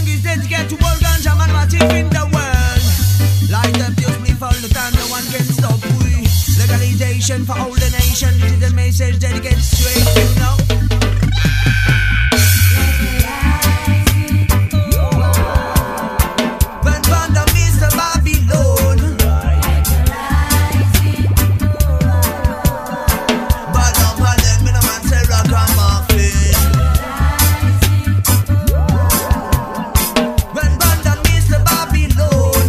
is dedicated to all ganja man massive in the world. Light up your spliff all the time, no one can stop we. Legalization for all the nation, this is the message dedicated straight, you know. When Banda Mr. Babylon, but I'm calling me no man say rock and muffin. When Banda Mr. Babylon,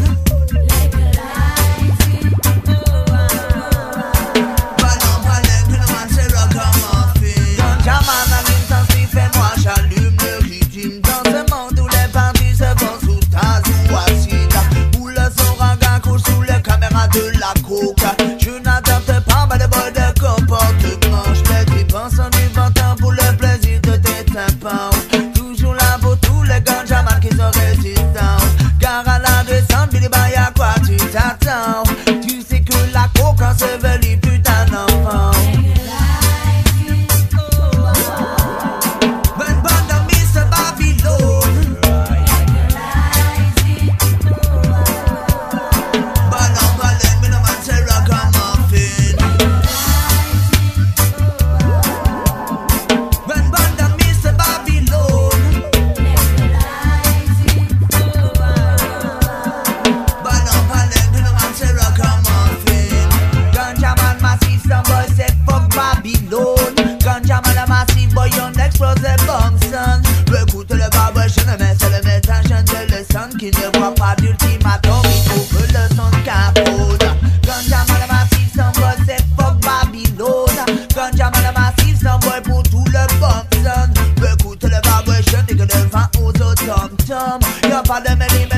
but I'm calling me no man say rock and muffin. Ganja man en intensif et moi j'allume le rythme. Dans ce monde où les bandits se vont sous Taz ou acide, où le son raga couche sous les caméras de la coca. Je n'adapte pas mal de boy de comportement. Je mets des pensants du ventin pour le plaisir de tes tympans. Toujours là pour tous les ganjaman qui sont résistants. Car à la descente, Billy Bay, à quoi tu t'attends? Tu sais que la coca se veut les putains d'enfants. When Banda Mr. Babylon, but I'm calling me no man say rock and muffin. When Banda Mr. Babylon, but I'm calling me no man say rock and muffin. Ganja man massive, some boy say fuck Babylon. Ganja man a massive boy, on explose les bombes son. Écoute le vibration, mais c'est le métage de le son qui ne voit pas d'ultimatum, il trouve le son de capote. Ganja man a massive, some boy say fuck Babylon. Ganja man a massive, some boy pour tout le bombe son. Écoute le vibration, et que le vent aux autres tom-tom. Y'a pas de mêlée